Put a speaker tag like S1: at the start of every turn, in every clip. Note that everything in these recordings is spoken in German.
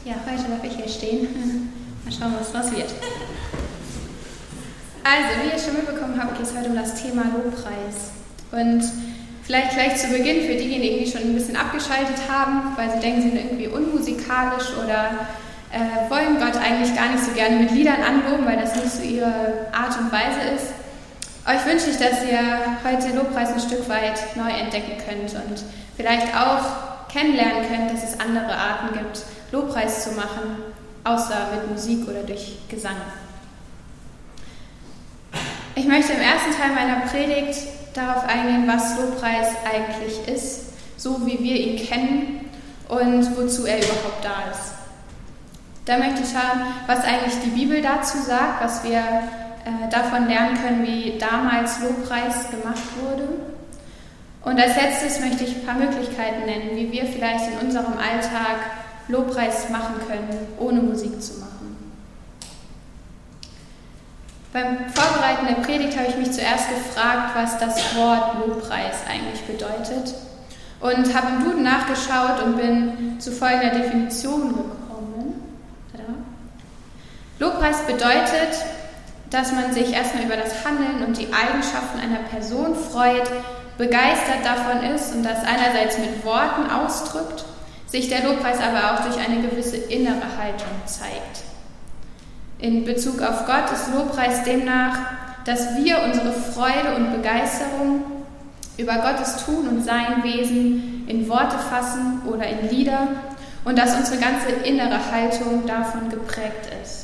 S1: Ja, heute darf ich hier stehen. Mal schauen, was draus wird. Also, wie ihr schon mitbekommen habt, geht es heute um das Thema Lobpreis. Und vielleicht gleich zu Beginn für diejenigen, die schon ein bisschen abgeschaltet haben, weil sie denken, sie sind irgendwie unmusikalisch oder wollen Gott eigentlich gar nicht so gerne mit Liedern anloben, weil das nicht so ihre Art und Weise ist. Euch wünsche ich, dass ihr heute Lobpreis ein Stück weit neu entdecken könnt und vielleicht auch kennenlernen könnt, dass es andere Arten gibt, Lobpreis zu machen, außer mit Musik oder durch Gesang. Ich möchte im ersten Teil meiner Predigt darauf eingehen, was Lobpreis eigentlich ist, so wie wir ihn kennen und wozu er überhaupt da ist. Da möchte ich schauen, was eigentlich die Bibel dazu sagt, was wir davon lernen können, wie damals Lobpreis gemacht wurde. Und als letztes möchte ich ein paar Möglichkeiten nennen, wie wir vielleicht in unserem Alltag Lobpreis machen können, ohne Musik zu machen. Beim Vorbereiten der Predigt habe ich mich zuerst gefragt, was das Wort Lobpreis eigentlich bedeutet. Und habe im Duden nachgeschaut und bin zu folgender Definition gekommen. Tada. Lobpreis bedeutet, dass man sich erstmal über das Handeln und die Eigenschaften einer Person freut, begeistert davon ist und das einerseits mit Worten ausdrückt, sich der Lobpreis aber auch durch eine gewisse innere Haltung zeigt. In Bezug auf Gott ist Lobpreis demnach, dass wir unsere Freude und Begeisterung über Gottes Tun und sein Wesen in Worte fassen oder in Lieder und dass unsere ganze innere Haltung davon geprägt ist.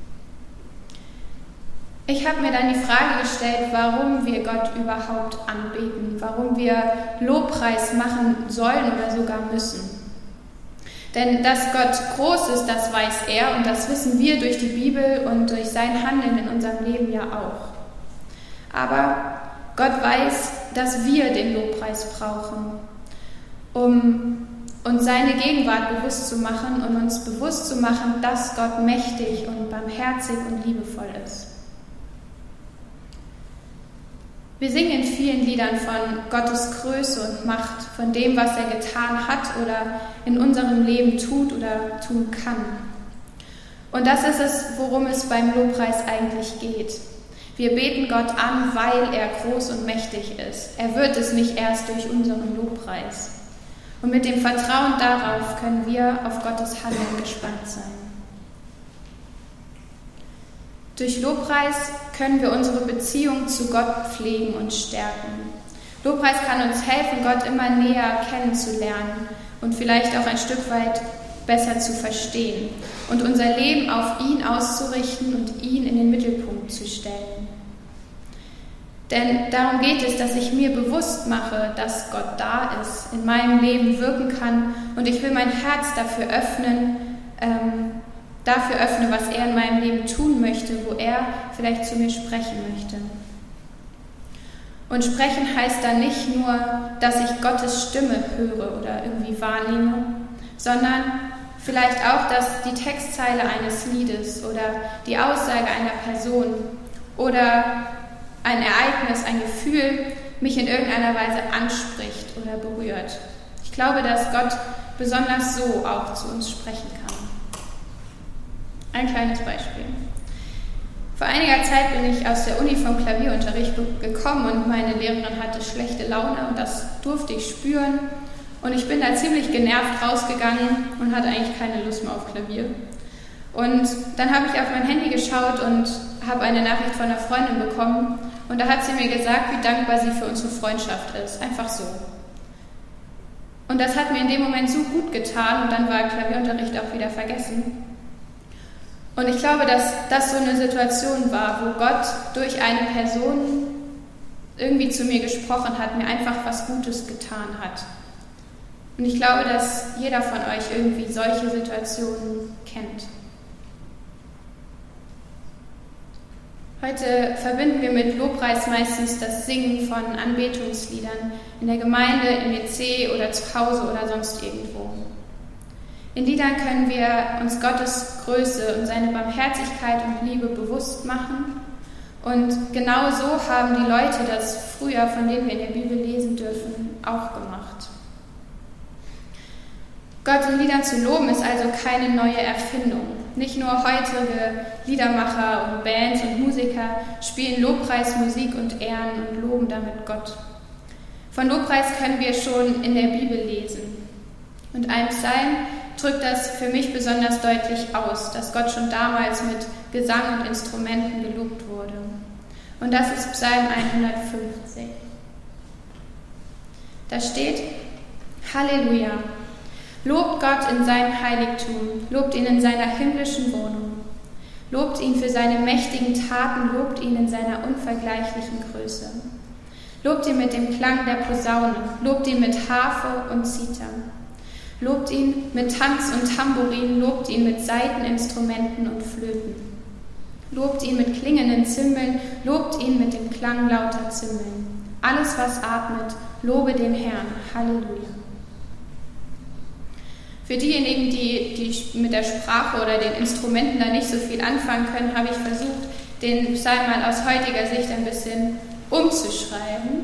S1: Ich habe mir dann die Frage gestellt, warum wir Gott überhaupt anbeten, warum wir Lobpreis machen sollen oder sogar müssen. Denn dass Gott groß ist, das weiß er und das wissen wir durch die Bibel und durch sein Handeln in unserem Leben ja auch. Aber Gott weiß, dass wir den Lobpreis brauchen, um uns seine Gegenwart bewusst zu machen und uns bewusst zu machen, dass Gott mächtig und barmherzig und liebevoll ist. Wir singen in vielen Liedern von Gottes Größe und Macht, von dem, was er getan hat oder in unserem Leben tut oder tun kann. Und das ist es, worum es beim Lobpreis eigentlich geht. Wir beten Gott an, weil er groß und mächtig ist. Er wird es nicht erst durch unseren Lobpreis. Und mit dem Vertrauen darauf können wir auf Gottes Handeln gespannt sein. Durch Lobpreis können wir unsere Beziehung zu Gott pflegen und stärken. Lobpreis kann uns helfen, Gott immer näher kennenzulernen und vielleicht auch ein Stück weit besser zu verstehen und unser Leben auf ihn auszurichten und ihn in den Mittelpunkt zu stellen. Denn darum geht es, dass ich mir bewusst mache, dass Gott da ist, in meinem Leben wirken kann und ich will mein Herz dafür öffnen, was er in meinem Leben tun möchte, wo er vielleicht zu mir sprechen möchte. Und sprechen heißt dann nicht nur, dass ich Gottes Stimme höre oder irgendwie wahrnehme, sondern vielleicht auch, dass die Textzeile eines Liedes oder die Aussage einer Person oder ein Ereignis, ein Gefühl mich in irgendeiner Weise anspricht oder berührt. Ich glaube, dass Gott besonders so auch zu uns sprechen kann. Ein kleines Beispiel. Vor einiger Zeit bin ich aus der Uni vom Klavierunterricht gekommen und meine Lehrerin hatte schlechte Laune und das durfte ich spüren. Und ich bin da ziemlich genervt rausgegangen und hatte eigentlich keine Lust mehr auf Klavier. Und dann habe ich auf mein Handy geschaut und habe eine Nachricht von einer Freundin bekommen. Und da hat sie mir gesagt, wie dankbar sie für unsere Freundschaft ist. Einfach so. Und das hat mir in dem Moment so gut getan und dann war Klavierunterricht auch wieder vergessen. Und ich glaube, dass das so eine Situation war, wo Gott durch eine Person irgendwie zu mir gesprochen hat, mir einfach was Gutes getan hat. Und ich glaube, dass jeder von euch irgendwie solche Situationen kennt. Heute verbinden wir mit Lobpreis meistens das Singen von Anbetungsliedern in der Gemeinde, im WC oder zu Hause oder sonst irgendwo. In Liedern können wir uns Gottes Größe und seine Barmherzigkeit und Liebe bewusst machen. Und genau so haben die Leute das früher, von denen wir in der Bibel lesen dürfen, auch gemacht. Gott in Liedern zu loben ist also keine neue Erfindung. Nicht nur heutige Liedermacher und Bands und Musiker spielen Lobpreismusik und ehren und loben damit Gott. Von Lobpreis können wir schon in der Bibel lesen. Und ein Psalm drückt das für mich besonders deutlich aus, dass Gott schon damals mit Gesang und Instrumenten gelobt wurde. Und das ist Psalm 150. Da steht: Halleluja! Lobt Gott in seinem Heiligtum, lobt ihn in seiner himmlischen Wohnung. Lobt ihn für seine mächtigen Taten, lobt ihn in seiner unvergleichlichen Größe. Lobt ihn mit dem Klang der Posaune, lobt ihn mit Harfe und Zither. Lobt ihn mit Tanz und Tambourin, lobt ihn mit Saiteninstrumenten und Flöten. Lobt ihn mit klingenden Zimbeln, lobt ihn mit dem Klang lauter Zimbeln. Alles, was atmet, lobe den Herrn. Halleluja. Für diejenigen, die mit der Sprache oder den Instrumenten da nicht so viel anfangen können, habe ich versucht, den Psalm mal aus heutiger Sicht ein bisschen umzuschreiben.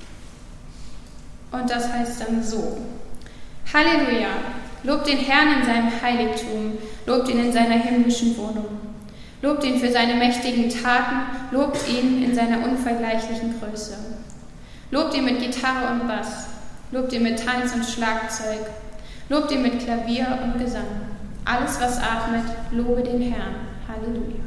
S1: Und das heißt dann so: Halleluja! Lobt den Herrn in seinem Heiligtum, lobt ihn in seiner himmlischen Wohnung. Lobt ihn für seine mächtigen Taten, lobt ihn in seiner unvergleichlichen Größe. Lobt ihn mit Gitarre und Bass, lobt ihn mit Tanz und Schlagzeug, lobt ihn mit Klavier und Gesang. Alles, was atmet, lobe den Herrn. Halleluja.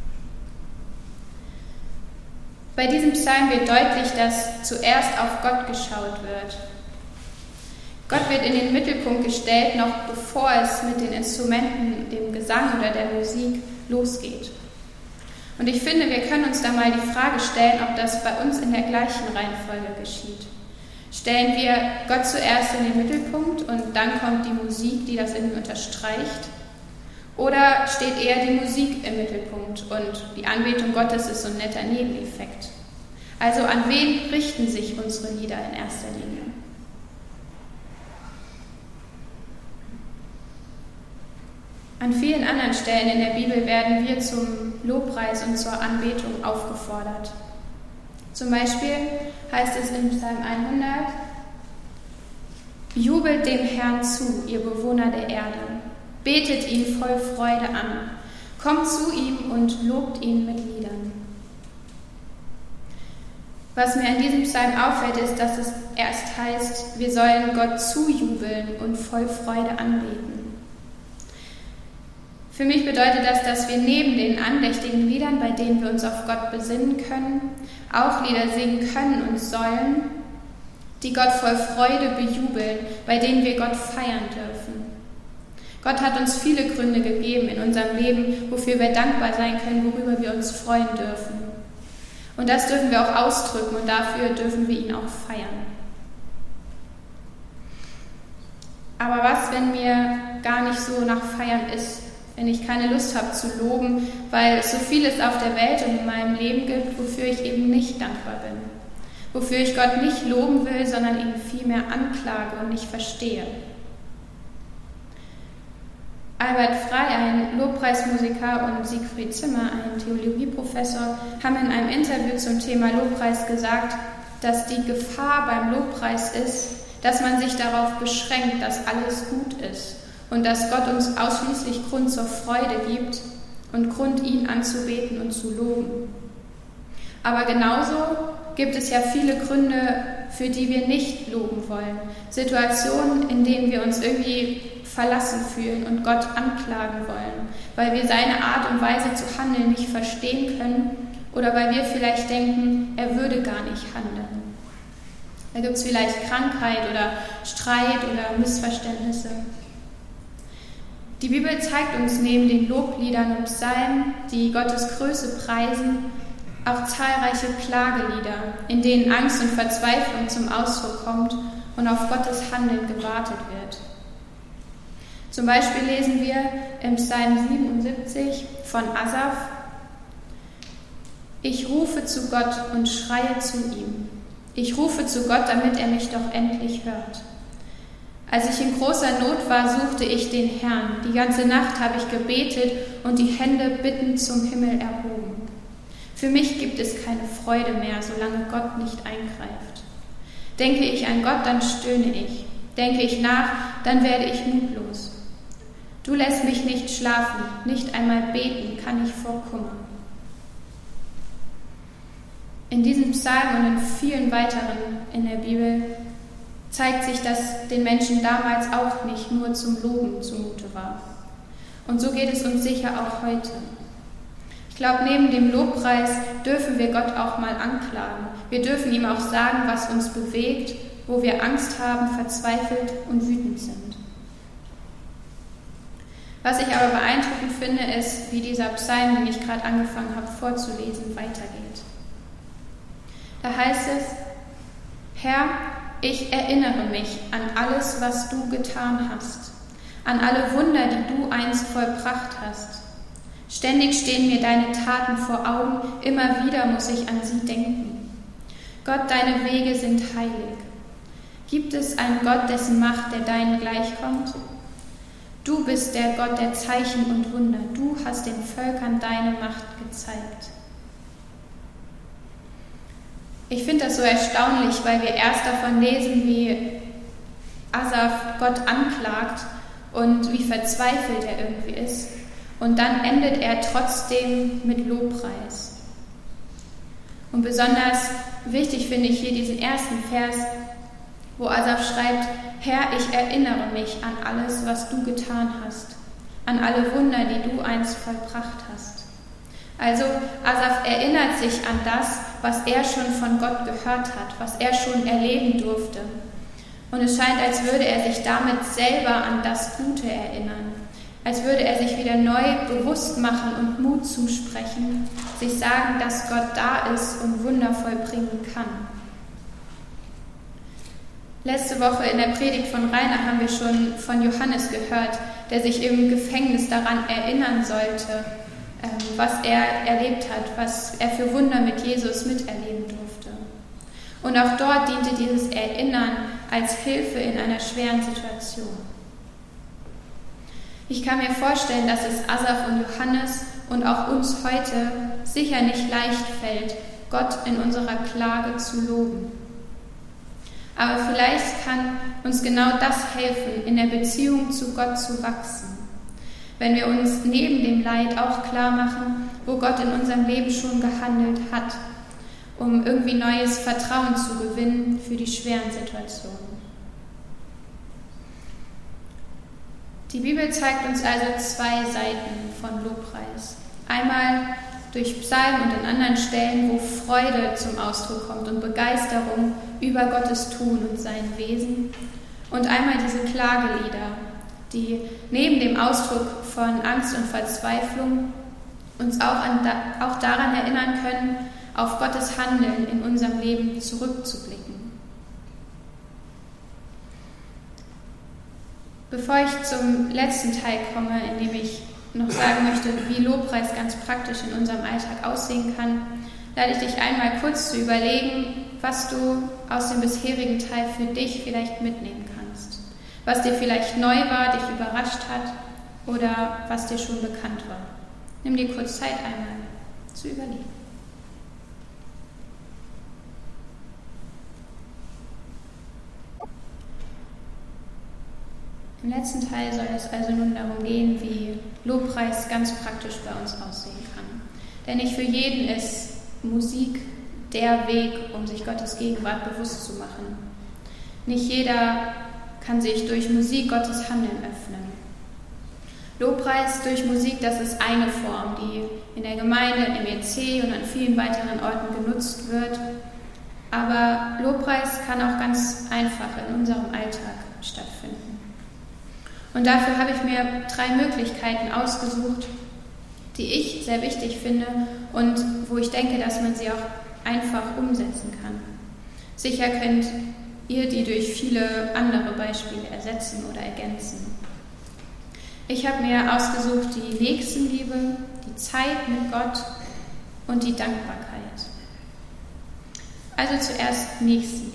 S1: Bei diesem Psalm wird deutlich, dass zuerst auf Gott geschaut wird. Gott wird in den Mittelpunkt gestellt, noch bevor es mit den Instrumenten, dem Gesang oder der Musik losgeht. Und ich finde, wir können uns da mal die Frage stellen, ob das bei uns in der gleichen Reihenfolge geschieht. Stellen wir Gott zuerst in den Mittelpunkt und dann kommt die Musik, die das irgendwie unterstreicht? Oder steht eher die Musik im Mittelpunkt und die Anbetung Gottes ist so ein netter Nebeneffekt? Also an wen richten sich unsere Lieder in erster Linie? An vielen anderen Stellen in der Bibel werden wir zum Lobpreis und zur Anbetung aufgefordert. Zum Beispiel heißt es in Psalm 100: Jubelt dem Herrn zu, ihr Bewohner der Erde. Betet ihn voll Freude an. Kommt zu ihm und lobt ihn mit Liedern. Was mir an diesem Psalm auffällt, ist, dass es erst heißt, wir sollen Gott zujubeln und voll Freude anbeten. Für mich bedeutet das, dass wir neben den andächtigen Liedern, bei denen wir uns auf Gott besinnen können, auch Lieder singen können und sollen, die Gott voll Freude bejubeln, bei denen wir Gott feiern dürfen. Gott hat uns viele Gründe gegeben in unserem Leben, wofür wir dankbar sein können, worüber wir uns freuen dürfen. Und das dürfen wir auch ausdrücken und dafür dürfen wir ihn auch feiern. Aber was, wenn mir gar nicht so nach Feiern ist? Wenn ich keine Lust habe zu loben, weil es so vieles auf der Welt und in meinem Leben gibt, wofür ich eben nicht dankbar bin. Wofür ich Gott nicht loben will, sondern ihn vielmehr anklage und nicht verstehe. Albert Frey, ein Lobpreismusiker, und Siegfried Zimmer, ein Theologieprofessor, haben in einem Interview zum Thema Lobpreis gesagt, dass die Gefahr beim Lobpreis ist, dass man sich darauf beschränkt, dass alles gut ist. Und dass Gott uns ausschließlich Grund zur Freude gibt und Grund, ihn anzubeten und zu loben. Aber genauso gibt es ja viele Gründe, für die wir nicht loben wollen. Situationen, in denen wir uns irgendwie verlassen fühlen und Gott anklagen wollen, weil wir seine Art und Weise zu handeln nicht verstehen können oder weil wir vielleicht denken, er würde gar nicht handeln. Da gibt es vielleicht Krankheit oder Streit oder Missverständnisse. Die Bibel zeigt uns neben den Lobliedern und Psalmen, die Gottes Größe preisen, auch zahlreiche Klagelieder, in denen Angst und Verzweiflung zum Ausdruck kommt und auf Gottes Handeln gewartet wird. Zum Beispiel lesen wir im Psalm 77 von Asaf: Ich rufe zu Gott und schreie zu ihm. Ich rufe zu Gott, damit er mich doch endlich hört. Als ich in großer Not war, suchte ich den Herrn. Die ganze Nacht habe ich gebetet und die Hände bittend zum Himmel erhoben. Für mich gibt es keine Freude mehr, solange Gott nicht eingreift. Denke ich an Gott, dann stöhne ich. denke ich nach, dann werde ich mutlos. Du lässt mich nicht schlafen, nicht einmal beten kann ich vor Kummer. In diesem Psalm und in vielen weiteren in der Bibel zeigt sich, dass den Menschen damals auch nicht nur zum Loben zumute war. Und so geht es uns sicher auch heute. Ich glaube, neben dem Lobpreis dürfen wir Gott auch mal anklagen. Wir dürfen ihm auch sagen, was uns bewegt, wo wir Angst haben, verzweifelt und wütend sind. Was ich aber beeindruckend finde, ist, wie dieser Psalm, den ich gerade angefangen habe vorzulesen, weitergeht. Da heißt es: Herr, ich erinnere mich an alles, was du getan hast, an alle Wunder, die du einst vollbracht hast. Ständig stehen mir deine Taten vor Augen, immer wieder muss ich an sie denken. Gott, deine Wege sind heilig. Gibt es einen Gott, dessen Macht der deinen gleichkommt? Du bist der Gott der Zeichen und Wunder. Du hast den Völkern deine Macht gezeigt. Ich finde das so erstaunlich, weil wir erst davon lesen, wie Asaf Gott anklagt und wie verzweifelt er irgendwie ist. Und dann endet er trotzdem mit Lobpreis. Und besonders wichtig finde ich hier diesen ersten Vers, wo Asaf schreibt: Herr, ich erinnere mich an alles, was du getan hast, an alle Wunder, die du einst vollbracht hast. Also Asaf erinnert sich an das, was er schon von Gott gehört hat, was er schon erleben durfte. Und es scheint, als würde er sich damit selber an das Gute erinnern, als würde er sich wieder neu bewusst machen und Mut zusprechen, sich sagen, dass Gott da ist und Wunder vollbringen kann. Letzte Woche in der Predigt von Rainer haben wir schon von Johannes gehört, der sich im Gefängnis daran erinnern sollte, was er erlebt hat, was er für Wunder mit Jesus miterleben durfte. Und auch dort diente dieses Erinnern als Hilfe in einer schweren Situation. Ich kann mir vorstellen, dass es Asaf und Johannes und auch uns heute sicher nicht leicht fällt, Gott in unserer Klage zu loben. Aber vielleicht kann uns genau das helfen, in der Beziehung zu Gott zu wachsen. Wenn wir uns neben dem Leid auch klar machen, wo Gott in unserem Leben schon gehandelt hat, um irgendwie neues Vertrauen zu gewinnen für die schweren Situationen. Die Bibel zeigt uns also zwei Seiten von Lobpreis. Einmal durch Psalmen und in anderen Stellen, wo Freude zum Ausdruck kommt und Begeisterung über Gottes Tun und sein Wesen. Und einmal diese Klagelieder, die neben dem Ausdruck von Angst und Verzweiflung uns auch daran erinnern können, auf Gottes Handeln in unserem Leben zurückzublicken. Bevor ich zum letzten Teil komme, in dem ich noch sagen möchte, wie Lobpreis ganz praktisch in unserem Alltag aussehen kann, lade ich dich einmal kurz zu überlegen, was du aus dem bisherigen Teil für dich vielleicht mitnehmen kannst. Was dir vielleicht neu war, dich überrascht hat oder was dir schon bekannt war. Nimm dir kurz Zeit einmal zu überlegen. Im letzten Teil soll es also nun darum gehen, wie Lobpreis ganz praktisch bei uns aussehen kann. Denn nicht für jeden ist Musik der Weg, um sich Gottes Gegenwart bewusst zu machen. Nicht jeder kann sich durch Musik Gottes Handeln öffnen. Lobpreis durch Musik, das ist eine Form, die in der Gemeinde, im EC und an vielen weiteren Orten genutzt wird. Aber Lobpreis kann auch ganz einfach in unserem Alltag stattfinden. Und dafür habe ich mir 3 Möglichkeiten ausgesucht, die ich sehr wichtig finde und wo ich denke, dass man sie auch einfach umsetzen kann. Sicher könnt ihr die durch viele andere Beispiele ersetzen oder ergänzen. Ich habe mir ausgesucht die Nächstenliebe, die Zeit mit Gott und die Dankbarkeit. Also zuerst Nächstenliebe.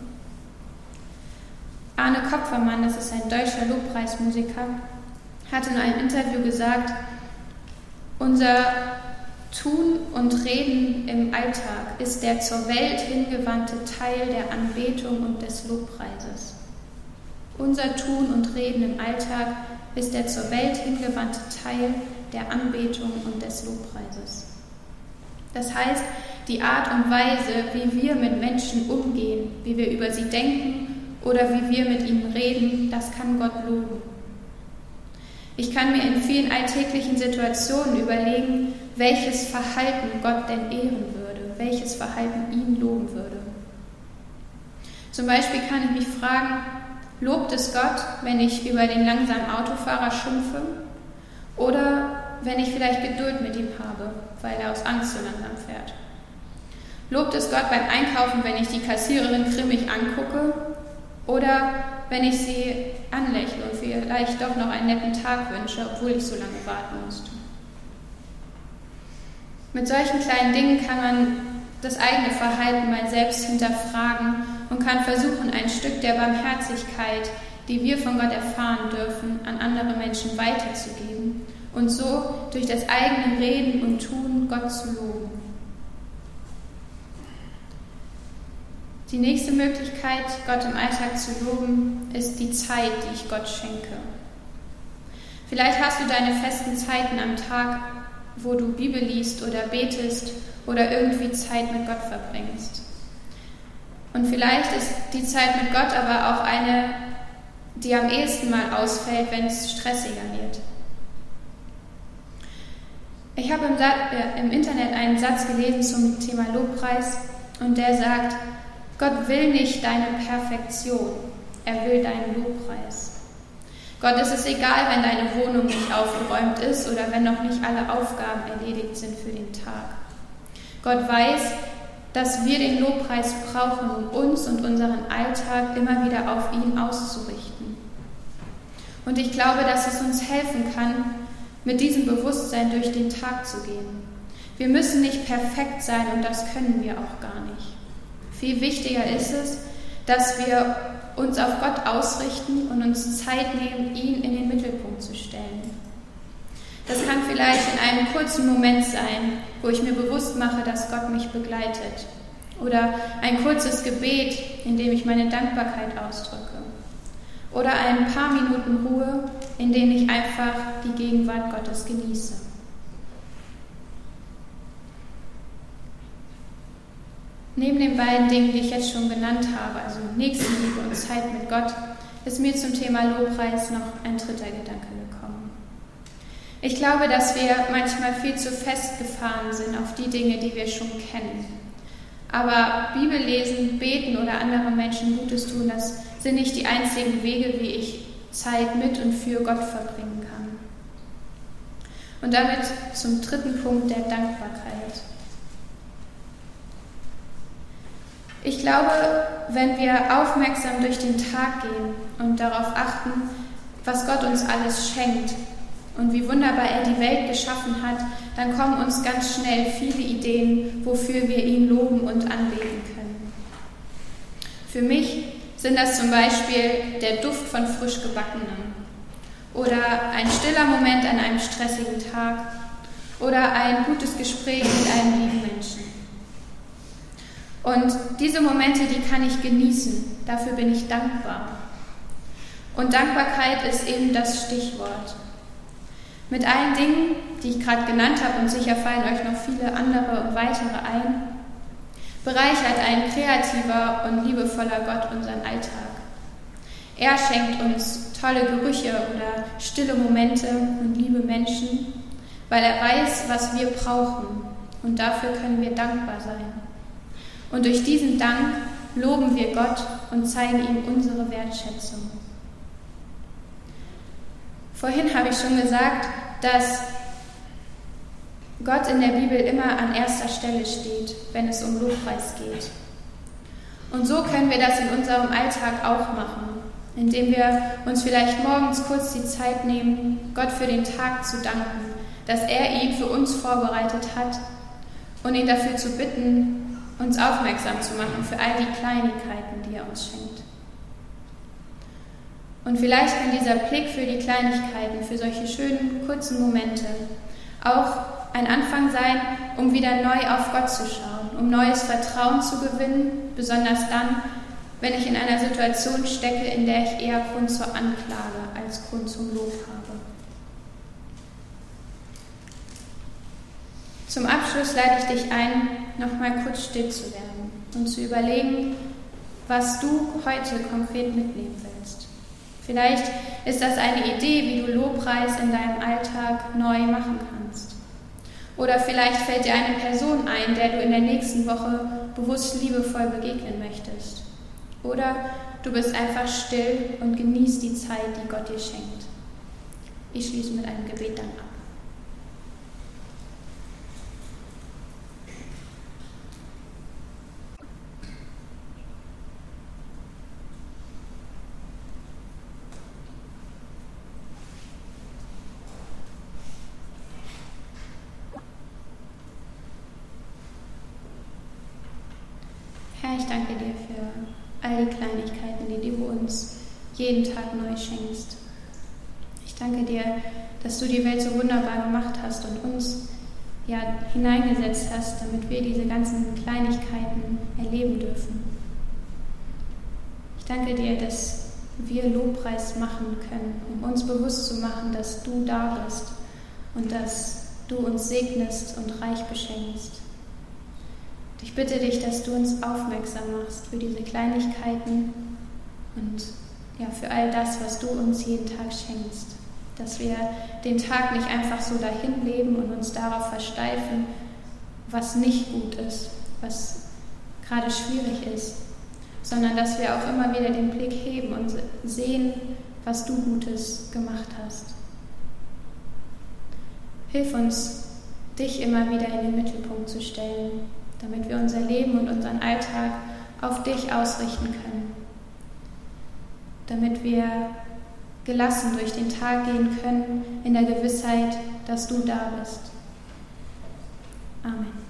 S1: Arne Kopfermann, das ist ein deutscher Lobpreismusiker, hat in einem Interview gesagt, unser Tun und Reden im Alltag ist der zur Welt hingewandte Teil der Anbetung und des Lobpreises. Unser Tun und Reden im Alltag ist der zur Welt hingewandte Teil der Anbetung und des Lobpreises. Das heißt, die Art und Weise, wie wir mit Menschen umgehen, wie wir über sie denken oder wie wir mit ihnen reden, das kann Gott loben. Ich kann mir in vielen alltäglichen Situationen überlegen, welches Verhalten Gott denn ehren würde, welches Verhalten ihn loben würde. Zum Beispiel kann ich mich fragen, lobt es Gott, wenn ich über den langsamen Autofahrer schimpfe oder wenn ich vielleicht Geduld mit ihm habe, weil er aus Angst so langsam fährt? Lobt es Gott beim Einkaufen, wenn ich die Kassiererin grimmig angucke oder wenn ich sie anlächle und vielleicht doch noch einen netten Tag wünsche, obwohl ich so lange warten musste? Mit solchen kleinen Dingen kann man das eigene Verhalten mal selbst hinterfragen und kann versuchen, ein Stück der Barmherzigkeit, die wir von Gott erfahren dürfen, an andere Menschen weiterzugeben und so durch das eigene Reden und Tun Gott zu loben. Die nächste Möglichkeit, Gott im Alltag zu loben, ist die Zeit, die ich Gott schenke. Vielleicht hast du deine festen Zeiten am Tag, wo du Bibel liest oder betest oder irgendwie Zeit mit Gott verbringst. Und vielleicht ist die Zeit mit Gott aber auch eine, die am ehesten mal ausfällt, wenn es stressiger wird. Ich habe im Internet einen Satz gelesen zum Thema Lobpreis und der sagt, Gott will nicht deine Perfektion, er will deinen Lobpreis. Gott ist es egal, wenn deine Wohnung nicht aufgeräumt ist oder wenn noch nicht alle Aufgaben erledigt sind für den Tag. Gott weiß, dass wir den Lobpreis brauchen, um uns und unseren Alltag immer wieder auf ihn auszurichten. Und ich glaube, dass es uns helfen kann, mit diesem Bewusstsein durch den Tag zu gehen. Wir müssen nicht perfekt sein und das können wir auch gar nicht. Viel wichtiger ist es, dass wir uns auf Gott ausrichten und uns Zeit nehmen, ihn in den Mittelpunkt zu stellen. Das kann vielleicht in einem kurzen Moment sein, wo ich mir bewusst mache, dass Gott mich begleitet. Oder ein kurzes Gebet, in dem ich meine Dankbarkeit ausdrücke. Oder ein paar Minuten Ruhe, in denen ich einfach die Gegenwart Gottes genieße. Neben den beiden Dingen, die ich jetzt schon genannt habe, also Nächstenliebe und Zeit mit Gott, ist mir zum Thema Lobpreis noch ein dritter Gedanke gekommen. Ich glaube, dass wir manchmal viel zu festgefahren sind auf die Dinge, die wir schon kennen. Aber Bibel lesen, beten oder anderen Menschen Gutes tun, das sind nicht die einzigen Wege, wie ich Zeit mit und für Gott verbringen kann. Und damit zum dritten Punkt der Dankbarkeit. Ich glaube, wenn wir aufmerksam durch den Tag gehen und darauf achten, was Gott uns alles schenkt und wie wunderbar er die Welt geschaffen hat, dann kommen uns ganz schnell viele Ideen, wofür wir ihn loben und anbeten können. Für mich sind das zum Beispiel der Duft von frisch Gebackenem oder ein stiller Moment an einem stressigen Tag oder ein gutes Gespräch mit einem lieben Menschen. Und diese Momente, die kann ich genießen. Dafür bin ich dankbar. Und Dankbarkeit ist eben das Stichwort. Mit allen Dingen, die ich gerade genannt habe, und sicher fallen euch noch viele andere und weitere ein, bereichert ein kreativer und liebevoller Gott unseren Alltag. Er schenkt uns tolle Gerüche oder stille Momente und liebe Menschen, weil er weiß, was wir brauchen. Und dafür können wir dankbar sein. Und durch diesen Dank loben wir Gott und zeigen ihm unsere Wertschätzung. Vorhin habe ich schon gesagt, dass Gott in der Bibel immer an erster Stelle steht, wenn es um Lobpreis geht. Und so können wir das in unserem Alltag auch machen, indem wir uns vielleicht morgens kurz die Zeit nehmen, Gott für den Tag zu danken, dass er ihn für uns vorbereitet hat und ihn dafür zu bitten, uns aufmerksam zu machen für all die Kleinigkeiten, die er uns schenkt. Und vielleicht kann dieser Blick für die Kleinigkeiten, für solche schönen, kurzen Momente auch ein Anfang sein, um wieder neu auf Gott zu schauen, um neues Vertrauen zu gewinnen, besonders dann, wenn ich in einer Situation stecke, in der ich eher Grund zur Anklage als Grund zum Lob habe. Zum Abschluss lade ich dich ein, nochmal kurz still zu werden und zu überlegen, was du heute konkret mitnehmen willst. Vielleicht ist das eine Idee, wie du Lobpreis in deinem Alltag neu machen kannst. Oder vielleicht fällt dir eine Person ein, der du in der nächsten Woche bewusst liebevoll begegnen möchtest. Oder du bist einfach still und genießt die Zeit, die Gott dir schenkt. Ich schließe mit einem Gebet dann ab. Herr, ich danke dir für all die Kleinigkeiten, die du uns jeden Tag neu schenkst. Ich danke dir, dass du die Welt so wunderbar gemacht hast und uns hineingesetzt hast, damit wir diese ganzen Kleinigkeiten erleben dürfen. Ich danke dir, dass wir Lobpreis machen können, um uns bewusst zu machen, dass du da bist und dass du uns segnest und reich beschenkst. Ich bitte dich, dass du uns aufmerksam machst für diese Kleinigkeiten und für all das, was du uns jeden Tag schenkst. Dass wir den Tag nicht einfach so dahin leben und uns darauf versteifen, was nicht gut ist, was gerade schwierig ist, sondern dass wir auch immer wieder den Blick heben und sehen, was du Gutes gemacht hast. Hilf uns, dich immer wieder in den Mittelpunkt zu stellen, damit wir unser Leben und unseren Alltag auf dich ausrichten können, damit wir gelassen durch den Tag gehen können, in der Gewissheit, dass du da bist. Amen.